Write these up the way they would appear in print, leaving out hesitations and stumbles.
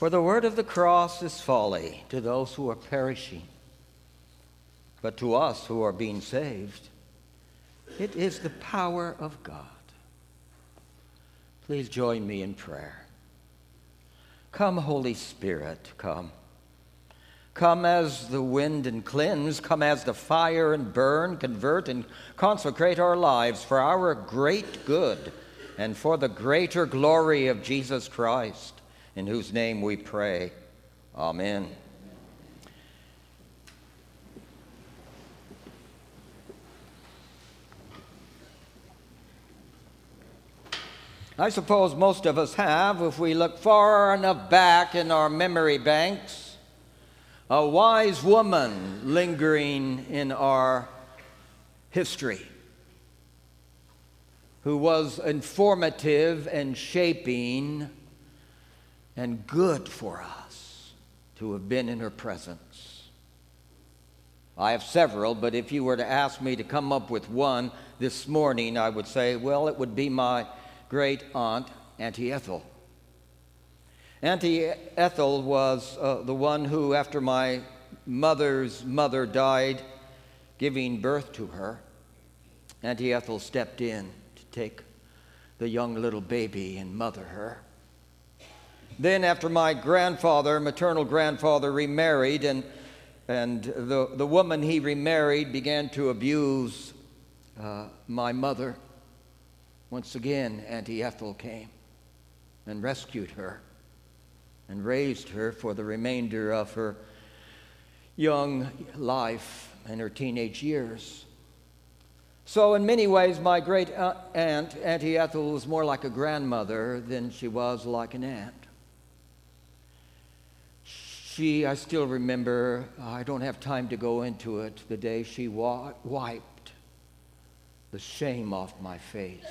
For the word of the cross is folly to those who are perishing, but to us who are being saved, it is the power of God. Please join me in prayer. Come, Holy Spirit, come. Come as the wind and cleanse, come as the fire and burn, convert and consecrate our lives for our great good and for the greater glory of Jesus Christ, in whose name we pray. Amen. I suppose most of us have, if we look far enough back in our memory banks, a wise woman lingering in our history who was informative and shaping and good for us to have been in her presence. I have several, but if you were to ask me to come up with one this morning, I would say, well, it would be my great aunt, Auntie Ethel. Auntie Ethel was the one who, after my mother's mother died, giving birth to her, Auntie Ethel stepped in to take the young little baby and mother her. Then after my grandfather, maternal grandfather, remarried, and the woman he remarried began to abuse my mother, once again Auntie Ethel came and rescued her and raised her for the remainder of her young life and her teenage years. So in many ways, my great aunt, Auntie Ethel, was more like a grandmother than she was like an aunt. I still remember, I don't have time to go into it, the day she wiped the shame off my face.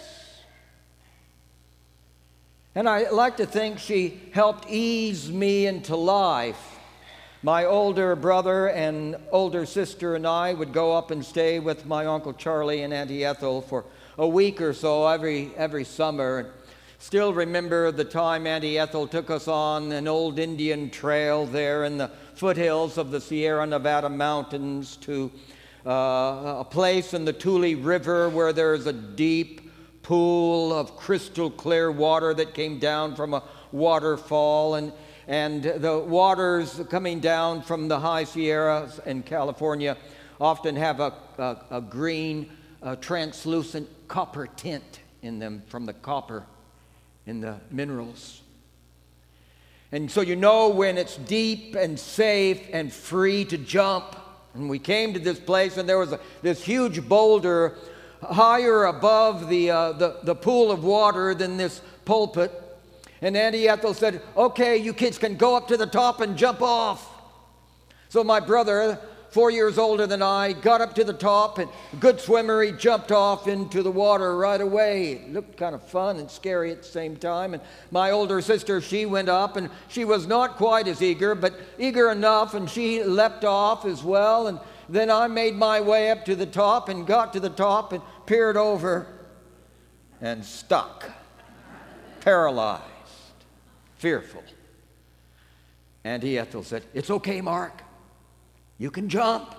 And I like to think she helped ease me into life. My older brother and older sister and I would go up and stay with my Uncle Charlie and Auntie Ethel for a week or so every summer. Still remember the time Auntie Ethel took us on an old Indian trail there in the foothills of the Sierra Nevada mountains to a place in the Tule River where there's a deep pool of crystal clear water that came down from a waterfall, and the waters coming down from the high Sierras in California often have a green, translucent copper tint in them from the copper in the minerals. And so you know when it's deep and safe and free to jump. And we came to this place, and there was this huge boulder higher above the pool of water than this pulpit. And Auntie Ethel said, okay, you kids can go up to the top and jump off. So my brother, 4 years older than I, got up to the top, and a good swimmer, he jumped off into the water right away. It looked kind of fun and scary at the same time. And my older sister, she went up, and she was not quite as eager, but eager enough, and she leapt off as well. And then I made my way up to the top and got to the top and peered over and stuck, paralyzed, fearful. Auntie Ethel said, it's okay, Mark. You can jump.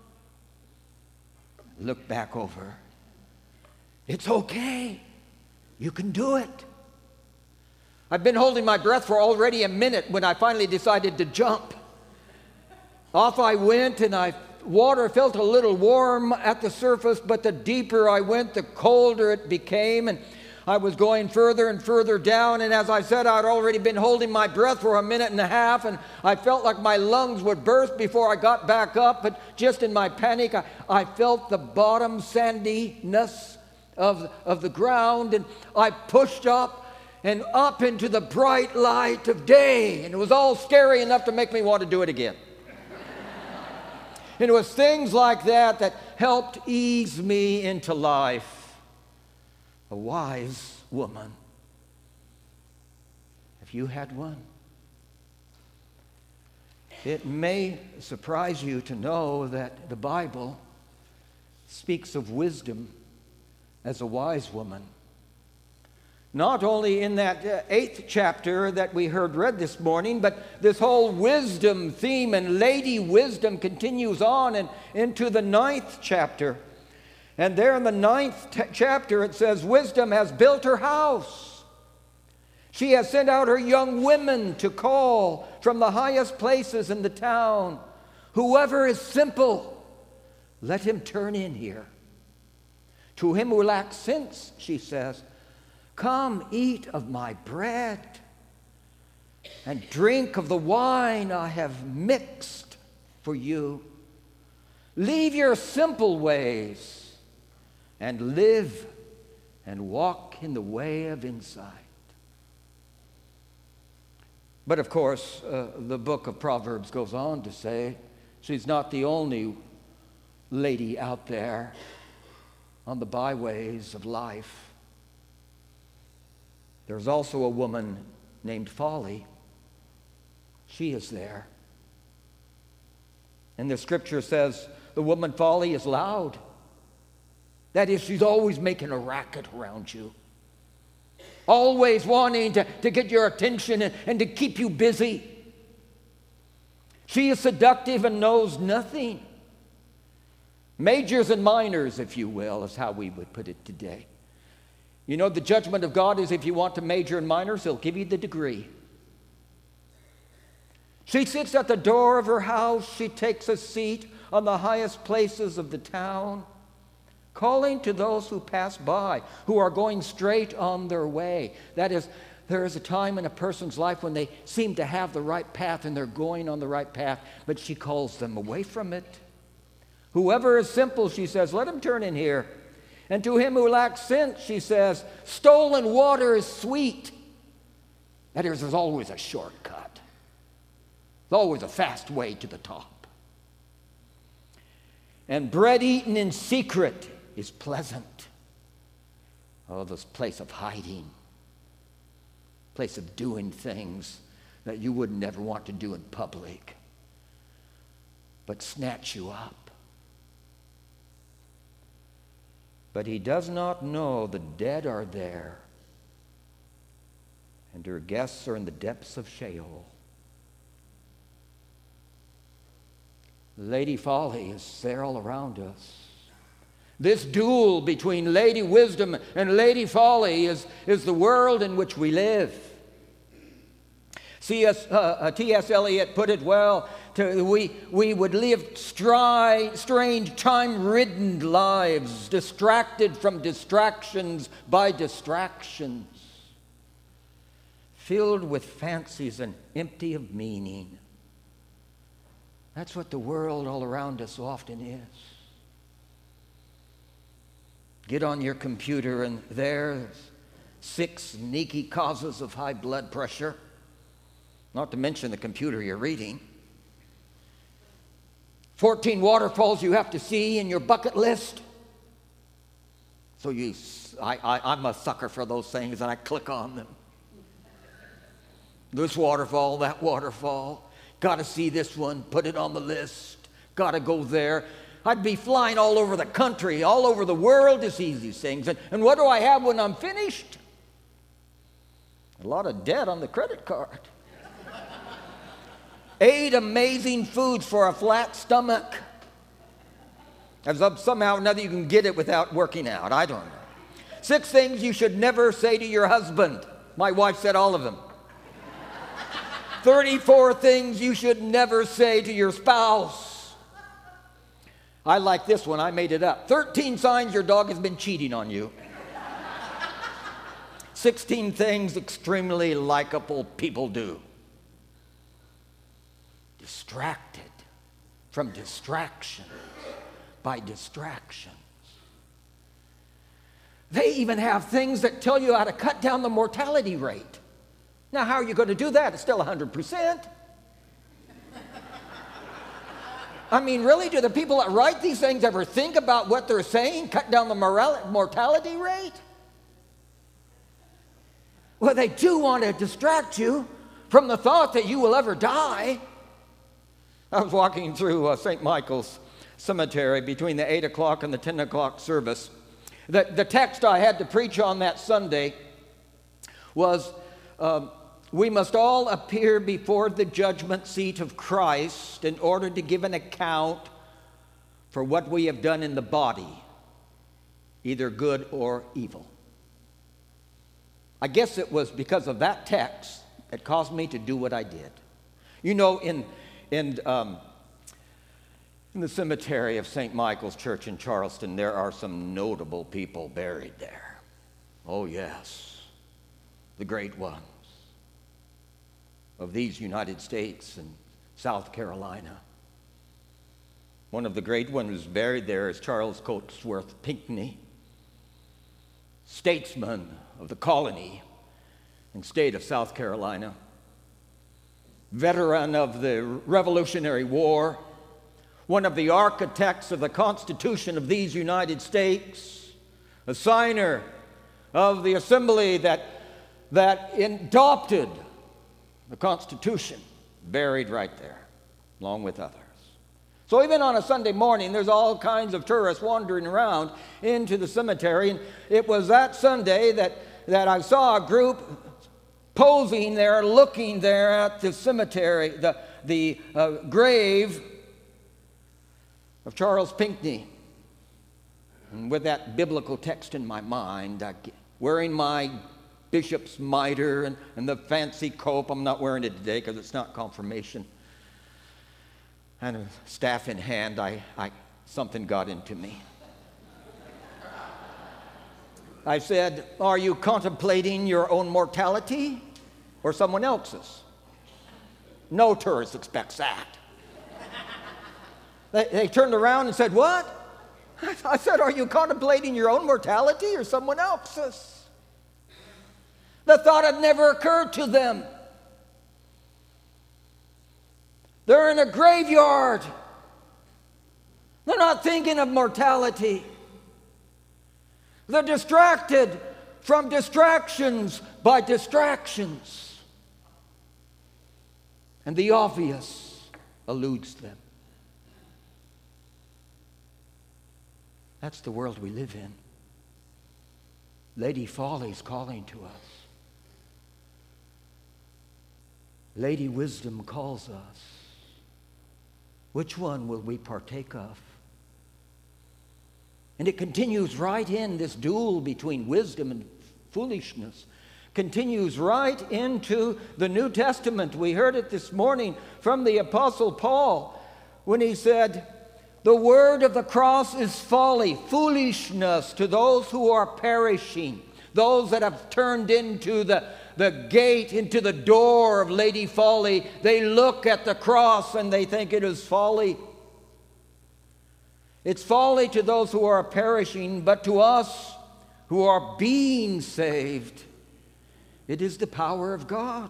Look back over. It's okay. You can do it. I've been holding my breath for already a minute when I finally decided to jump. Off I went, and water felt a little warm at the surface, but the deeper I went, the colder it became, and I was going further and further down, and as I said, I'd already been holding my breath for a minute and a half, and I felt like my lungs would burst before I got back up, but just in my panic, I felt the bottom sandiness of the ground, and I pushed up and up into the bright light of day, and it was all scary enough to make me want to do it again. And it was things like that that helped ease me into life. A wise woman. Have you had one? It may surprise you to know that the Bible speaks of wisdom as a wise woman. Not only in that 8th chapter that we heard read this morning, but this whole wisdom theme and lady wisdom continues on and into the 9th chapter. And there in the 9th chapter it says, wisdom has built her house. She has sent out her young women to call from the highest places in the town. Whoever is simple, let him turn in here. To him who lacks sense, she says, come eat of my bread and drink of the wine I have mixed for you. Leave your simple ways and live and walk in the way of insight. But of course, the book of Proverbs goes on to say she's not the only lady out there on the byways of life. There's also a woman named Folly. She is there. And the scripture says the woman Folly is loud. That is, she's always making a racket around you. Always wanting to get your attention and to keep you busy. She is seductive and knows nothing. Majors and minors, if you will, is how we would put it today. You know, the judgment of God is if you want to major in minors, He'll give you the degree. She sits at the door of her house. She takes a seat on the highest places of the town, calling to those who pass by, who are going straight on their way. That is, there is a time in a person's life when they seem to have the right path and they're going on the right path, but she calls them away from it. Whoever is simple, she says, let him turn in here. And to him who lacks sense, she says, stolen water is sweet. That is, there's always a shortcut. There's always a fast way to the top. And bread eaten in secret is pleasant. Oh, this place of hiding, place of doing things that you would never want to do in public, but snatch you up. But he does not know the dead are there, and her guests are in the depths of Sheol. Lady Folly is there all around us. This duel between Lady Wisdom and Lady Folly is the world in which we live. T.S. Eliot put it well, we would live strange, time-ridden lives, distracted from distractions by distractions, filled with fancies and empty of meaning. That's what the world all around us often is. Get on your computer and there's 6 sneaky causes of high blood pressure, not to mention the computer you're reading. 14 waterfalls you have to see in your bucket list. So I'm a sucker for those things, and I click on them. This waterfall, that waterfall. Got to see this one, put it on the list. Got to go there. I'd be flying all over the country, all over the world to see these things. And what do I have when I'm finished? A lot of debt on the credit card. 8 amazing foods for a flat stomach. As somehow or another you can get it without working out. I don't know. 6 things you should never say to your husband. My wife said all of them. 34 things you should never say to your spouse. I like this one. I made it up. 13 signs your dog has been cheating on you. 16 things extremely likable people do. Distracted from distractions by distractions. They even have things that tell you how to cut down the mortality rate. Now, how are you going to do that? It's still 100%. I mean, really, do the people that write these things ever think about what they're saying? Cut down the mortality rate? Well, they do want to distract you from the thought that you will ever die. I was walking through St. Michael's Cemetery between the 8 o'clock and the 10 o'clock service. The text I had to preach on that Sunday was we must all appear before the judgment seat of Christ in order to give an account for what we have done in the body, either good or evil. I guess it was because of that text that caused me to do what I did. You know, in the cemetery of St. Michael's Church in Charleston, there are some notable people buried there. Oh, yes, the great ones of these United States and South Carolina. One of the great ones buried there is Charles Cotesworth Pinckney, statesman of the colony and state of South Carolina, veteran of the Revolutionary War, one of the architects of the Constitution of these United States, a signer of the assembly that adopted the Constitution, buried right there, along with others. So even on a Sunday morning, there's all kinds of tourists wandering around into the cemetery. And it was that Sunday that I saw a group posing there, looking there at the cemetery, the grave of Charles Pinckney. And with that biblical text in my mind, wearing my bishop's mitre and the fancy cope. I'm not wearing it today because it's not confirmation. And a staff in hand, something got into me. I said, "Are you contemplating your own mortality or someone else's?" No tourist expects that. They turned around and said, "What?" I said, "Are you contemplating your own mortality or someone else's?" The thought had never occurred to them. They're in a graveyard. They're not thinking of mortality. They're distracted from distractions by distractions. And the obvious eludes them. That's the world we live in. Lady Folly's calling to us. Lady Wisdom calls us. Which one will we partake of? And it continues right in this duel between wisdom and foolishness. Continues right into the New Testament. We heard it this morning from the Apostle Paul when he said, "The word of the cross is folly, foolishness to those who are perishing, those that have turned into the gate, into the door of Lady Folly. They look at the cross and they think it is folly. It's folly to those who are perishing, but to us who are being saved, it is the power of God.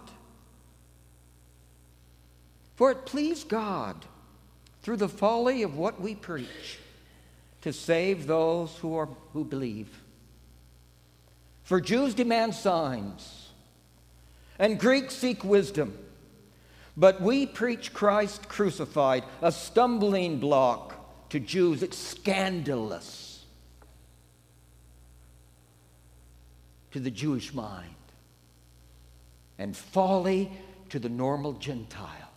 For it pleased God, through the folly of what we preach, to save those who believe. For Jews demand signs, and Greeks seek wisdom. But we preach Christ crucified, a stumbling block to Jews. It's scandalous to the Jewish mind, and folly to the normal Gentile.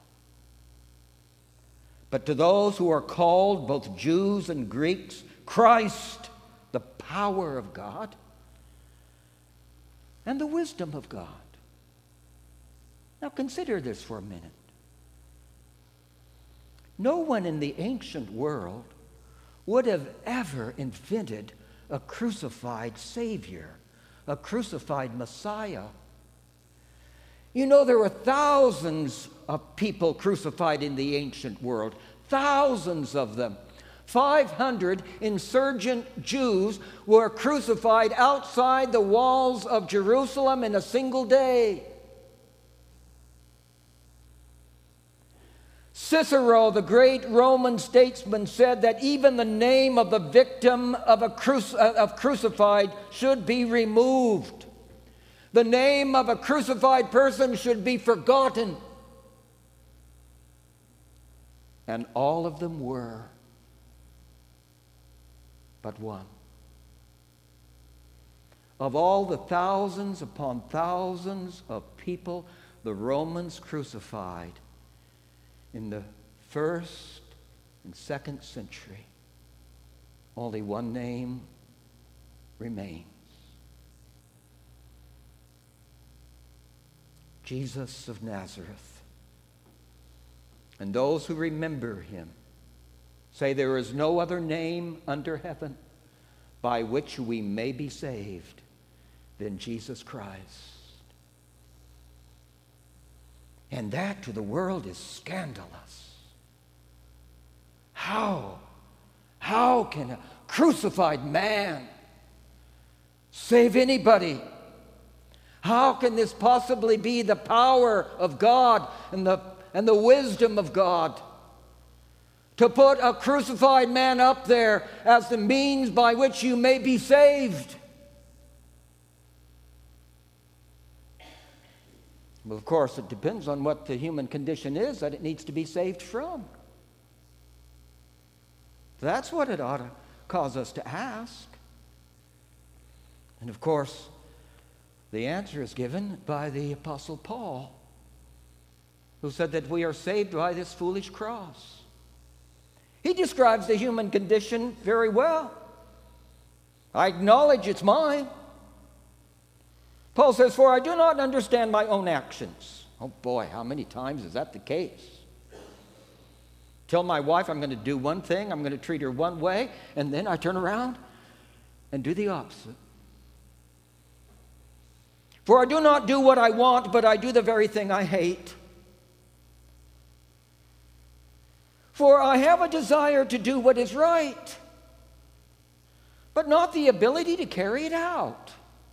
But to those who are called, both Jews and Greeks, Christ, the power of God and the wisdom of God. Now consider this for a minute. No one in the ancient world would have ever invented a crucified Savior, a crucified Messiah. You know, there were thousands of people crucified in the ancient world, thousands of them. 500 insurgent Jews were crucified outside the walls of Jerusalem in a single day. Cicero, the great Roman statesman, said that even the name of the victim of crucified should be removed. The name of a crucified person should be forgotten. And all of them were, but one. of all the thousands upon thousands of people the Romans crucified in the 1st and 2nd century, only one name remains: Jesus of Nazareth. And those who remember him say there is no other name under heaven by which we may be saved than Jesus Christ. And that to the world is scandalous. How can a crucified man save anybody? How can this possibly be the power of God and the wisdom of God to put a crucified man up there as the means by which you may be saved? Well, of course, it depends on what the human condition is that it needs to be saved from. That's what it ought to cause us to ask. And of course, the answer is given by the Apostle Paul, who said that we are saved by this foolish cross. He describes the human condition very well. I acknowledge it's mine. Paul says, "For I do not understand my own actions." Oh boy, how many times is that the case? Tell my wife I'm going to do one thing, I'm going to treat her one way, and then I turn around and do the opposite. "For I do not do what I want, but I do the very thing I hate. For I have a desire to do what is right, but not the ability to carry it out.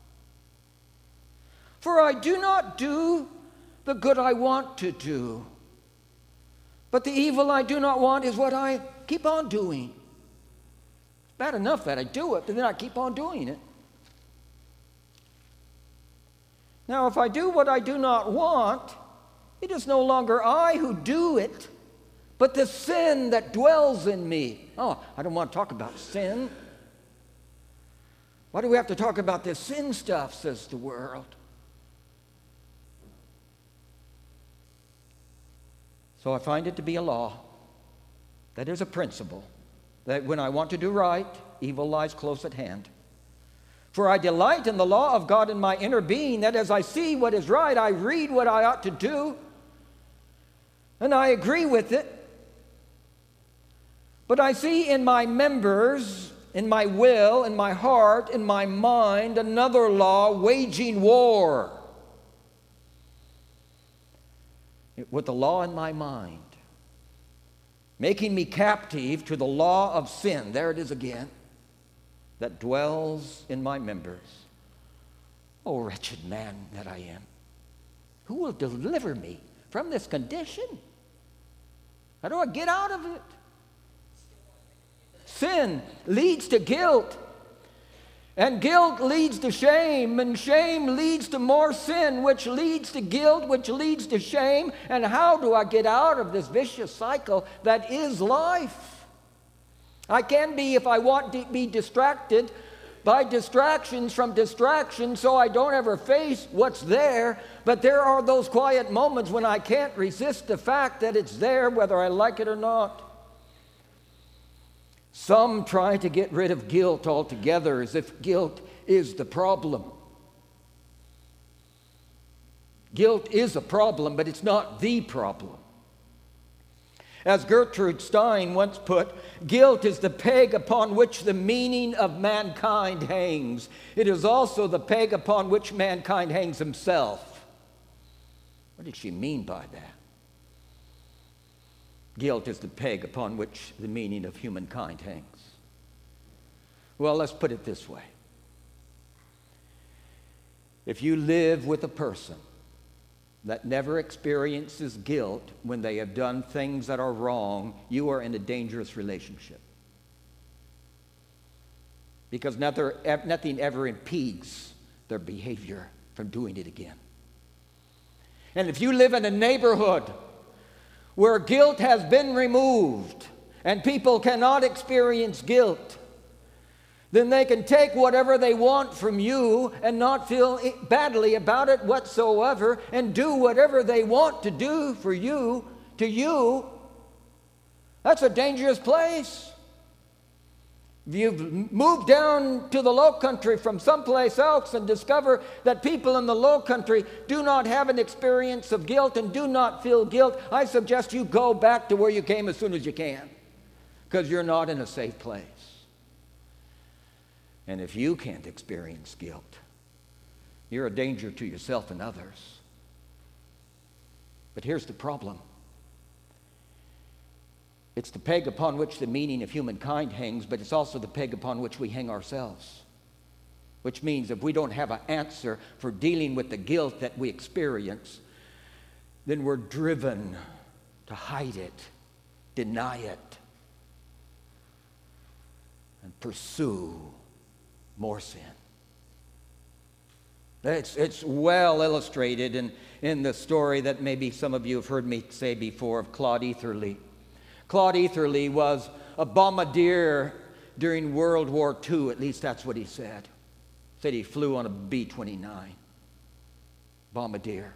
For I do not do the good I want to do, but the evil I do not want is what I keep on doing." It's bad enough that I do it, but then I keep on doing it. Now, if I do what I do not want, it is no longer I who do it, but the sin that dwells in me. Oh, I don't want to talk about sin. Why do we have to talk about this sin stuff, says the world. So I find it to be a law. That is a principle. That when I want to do right, evil lies close at hand. "For I delight in the law of God in my inner being, that as I see what is right, I read what I ought to do, and I agree with it. But I see in my members, in my will, in my heart, in my mind, another law waging war with the law in my mind, making me captive to the law of sin." There it is again. "That dwells in my members. Oh, wretched man that I am, who will deliver me from this condition? How do I get out of it?" Sin leads to guilt, and guilt leads to shame, and shame leads to more sin, which leads to guilt, which leads to shame. And how do I get out of this vicious cycle that is life? I can be, if I want to be distracted, by distractions from distractions, so I don't ever face what's there. But there are those quiet moments when I can't resist the fact that it's there, whether I like it or not. Some try to get rid of guilt altogether, as if guilt is the problem. Guilt is a problem, but it's not the problem. As Gertrude Stein once put, guilt is the peg upon which the meaning of mankind hangs. It is also the peg upon which mankind hangs himself. What did she mean by that? Guilt is the peg upon which the meaning of humankind hangs. Well, let's put it this way. If you live with a person that never experiences guilt when they have done things that are wrong, you are in a dangerous relationship. Because nothing ever impedes their behavior from doing it again. And if you live in a neighborhood where guilt has been removed and people cannot experience guilt, then they can take whatever they want from you and not feel badly about it whatsoever and do whatever they want to do for you, to you. That's a dangerous place. If you've moved down to the low country from someplace else and discover that people in the low country do not have an experience of guilt and do not feel guilt, I suggest you go back to where you came as soon as you can, because you're not in a safe place. And if you can't experience guilt, you're a danger to yourself and others. But here's the problem. It's the peg upon which the meaning of humankind hangs, but it's also the peg upon which we hang ourselves. Which means if we don't have an answer for dealing with the guilt that we experience, then we're driven to hide it, deny it, and pursue more sin. It's well illustrated in the story that maybe some of you have heard me say before of Claude Eatherly. Claude Eatherly was a bombardier during World War II, at least that's what he said. Said he flew on a B-29 bombardier.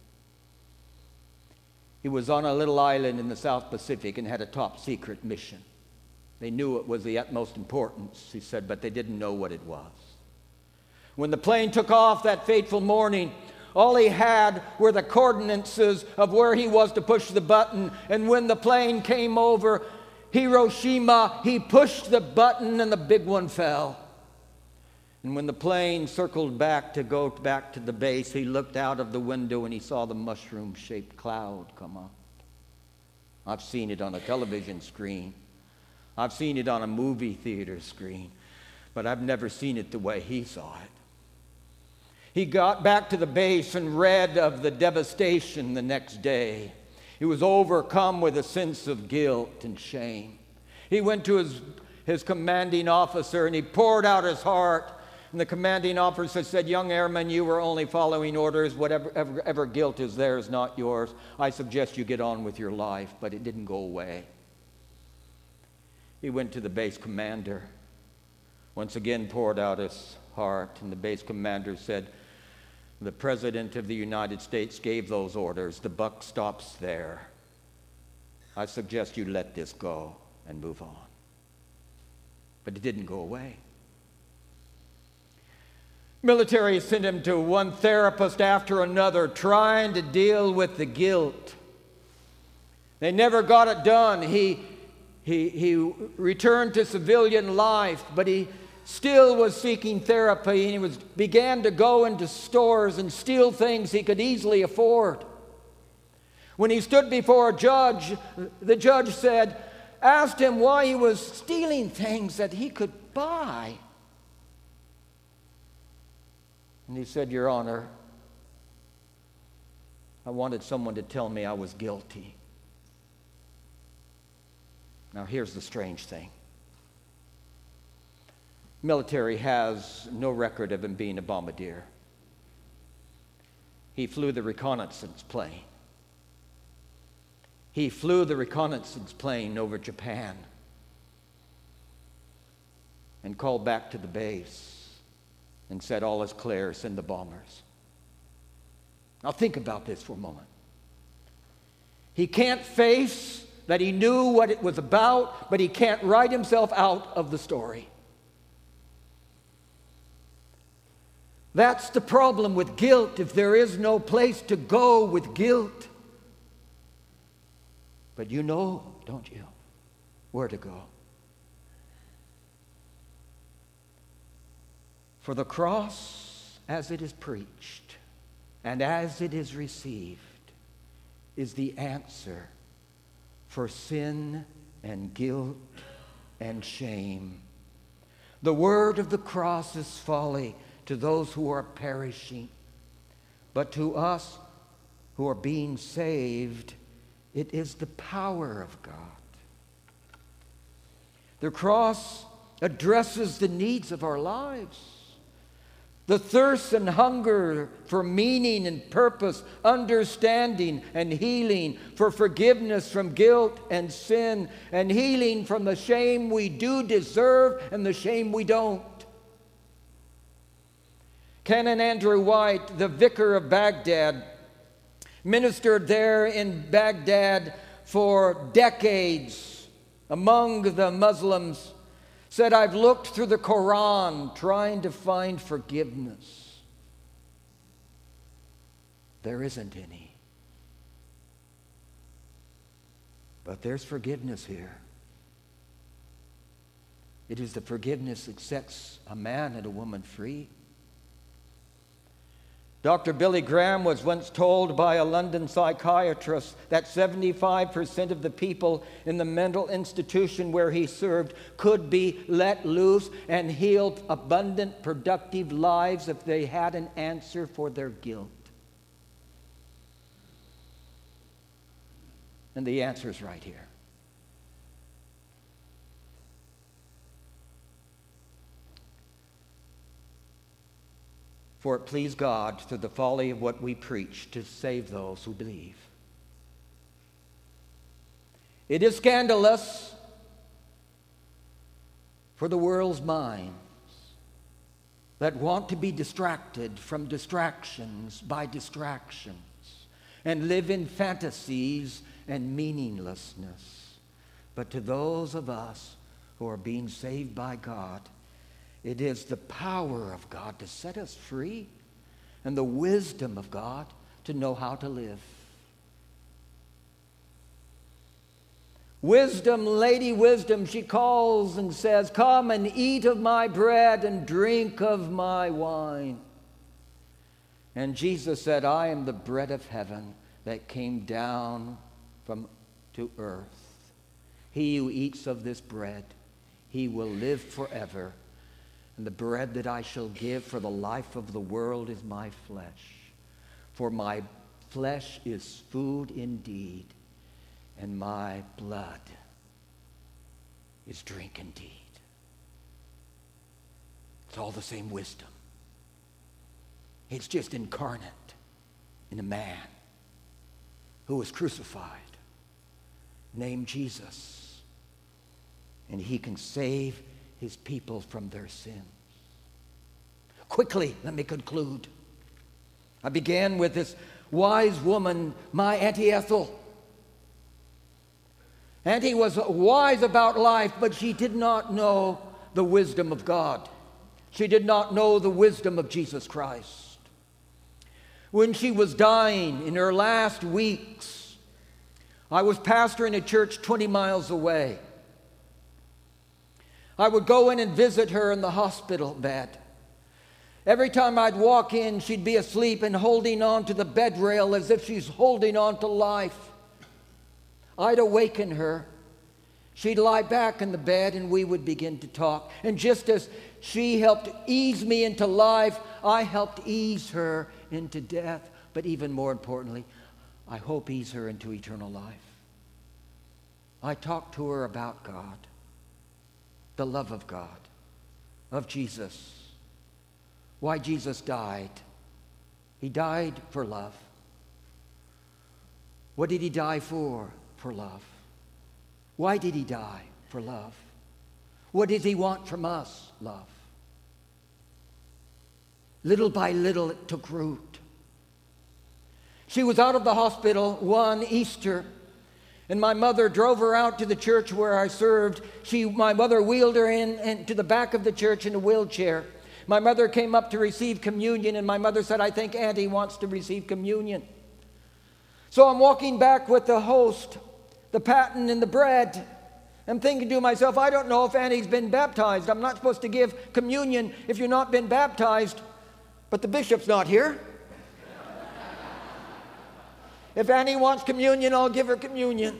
He was on a little island in the South Pacific and had a top secret mission. They knew it was the utmost importance, he said, but they didn't know what it was. When the plane took off that fateful morning, all he had were the coordinates of where he was to push the button. And when the plane came over Hiroshima, he pushed the button and the big one fell. And when the plane circled back to go back to the base, he looked out of the window and he saw the mushroom-shaped cloud come up. I've seen it on a television screen. I've seen it on a movie theater screen. But I've never seen it the way he saw it. He got back to the base and read of the devastation the next day. He was overcome with a sense of guilt and shame. He went to his commanding officer and he poured out his heart. And the commanding officer said, "Young airman, you were only following orders. Whatever guilt is there is not yours. I suggest you get on with your life." But it didn't go away. He went to the base commander, once again poured out his heart, and the base commander said, "The President of the United States gave those orders. The buck stops there. I suggest you let this go and move on." But it didn't go away. Military sent him to one therapist after another, trying to deal with the guilt. They never got it done. He returned to civilian life, but he still was seeking therapy, and he began to go into stores and steal things he could easily afford. When he stood before a judge, the judge asked him why he was stealing things that he could buy. And he said, "Your Honor, I wanted someone to tell me I was guilty." Now here's the strange thing. Military has no record of him being a bombardier. He flew the reconnaissance plane. He flew the reconnaissance plane over Japan and called back to the base and said, "All is clear, send the bombers." Now think about this for a moment. He can't face that he knew what it was about, but he can't write himself out of the story. That's the problem with guilt, if there is no place to go with guilt. But you know, don't you, where to go. For the cross, as it is preached and as it is received, is the answer for sin and guilt and shame. The word of the cross is folly to those who are perishing, but to us who are being saved, it is the power of God. The cross addresses the needs of our lives. The thirst and hunger for meaning and purpose, understanding and healing, for forgiveness from guilt and sin, and healing from the shame we do deserve and the shame we don't. Canon Andrew White, the vicar of Baghdad, ministered there in Baghdad for decades among the Muslims, said, "I've looked through the Quran trying to find forgiveness. There isn't any. But there's forgiveness here. It is the forgiveness that sets a man and a woman free." Dr. Billy Graham was once told by a London psychiatrist that 75% of the people in the mental institution where he served could be let loose and healed abundant, productive lives if they had an answer for their guilt. And the answer is right here. For it pleased God through the folly of what we preach to save those who believe. It is scandalous for the world's minds that want to be distracted from distractions by distractions and live in fantasies and meaninglessness. But to those of us who are being saved by God, it is the power of God to set us free and the wisdom of God to know how to live. Wisdom, Lady Wisdom, she calls and says, "Come and eat of my bread and drink of my wine." And Jesus said, "I am the bread of heaven that came down to earth. He who eats of this bread, he will live forever. And the bread that I shall give for the life of the world is my flesh. For my flesh is food indeed, and my blood is drink indeed." It's all the same wisdom. It's just incarnate in a man who was crucified, named Jesus, and he can save his people from their sins. Quickly, let me conclude. I began with this wise woman, my Auntie Ethel. Auntie was wise about life, but she did not know the wisdom of God. She did not know the wisdom of Jesus Christ. When she was dying in her last weeks, I was pastoring a church 20 miles away. I would go in and visit her in the hospital bed. Every time I'd walk in, she'd be asleep and holding on to the bed rail as if she's holding on to life. I'd awaken her. She'd lie back in the bed and we would begin to talk. And just as she helped ease me into life, I helped ease her into death. But even more importantly, I hope ease her into eternal life. I talked to her about God, the love of God, of Jesus, why Jesus died. He died for love. What did he die for? For love. Why did he die? For love. What does he want from us? Love. Little by little it took root. She was out of the hospital one Easter, and my mother drove her out to the church where I served. My mother wheeled her into the back of the church in a wheelchair. My mother came up to receive communion, and my mother said, "I think Auntie wants to receive communion." So I'm walking back with the host, the paten and the bread. I'm thinking to myself, I don't know if Auntie's been baptized. I'm not supposed to give communion if you're not been baptized, but the bishop's not here. If Auntie wants communion, I'll give her communion.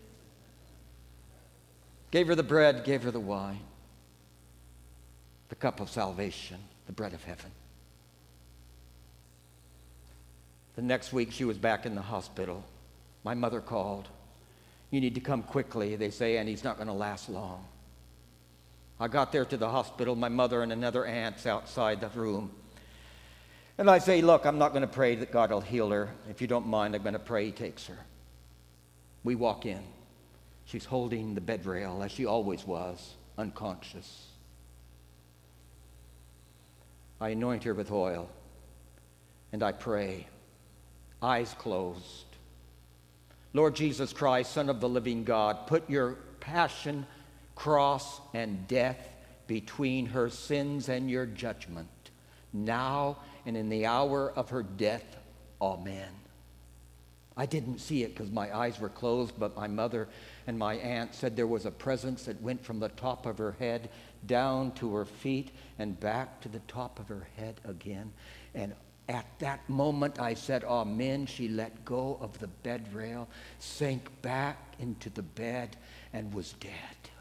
Gave her the bread, gave her the wine, the cup of salvation, the bread of heaven. The next week, she was back in the hospital. My mother called. "You need to come quickly." They say, "And he's not going to last long." I got there to the hospital. My mother and another aunt's outside the room. And I say, "Look, I'm not going to pray that God will heal her. If you don't mind, I'm going to pray he takes her." We walk in. She's holding the bed rail, as she always was, unconscious. I anoint her with oil, and I pray, eyes closed. Lord Jesus Christ, Son of the living God, put your passion, cross, and death between her sins and your judgment, now and in the hour of her death. Amen. I didn't see it because my eyes were closed, but my mother and my aunt said there was a presence that went from the top of her head down to her feet and back to the top of her head again. And at that moment I said, Amen. She let go of the bed rail, sank back into the bed, and was dead.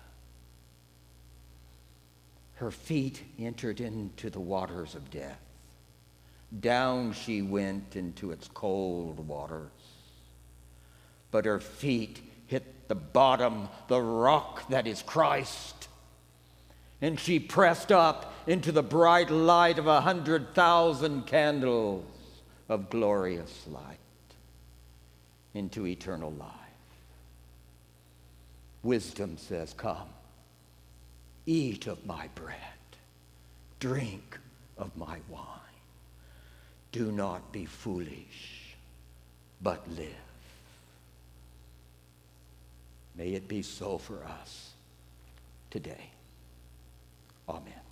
Her feet entered into the waters of death. Down she went into its cold waters. But her feet hit the bottom, the rock that is Christ. And she pressed up into the bright light of 100,000 candles of glorious light, into eternal life. Wisdom says, come, eat of my bread, drink of my wine. Do not be foolish, but live. May it be so for us today. Amen.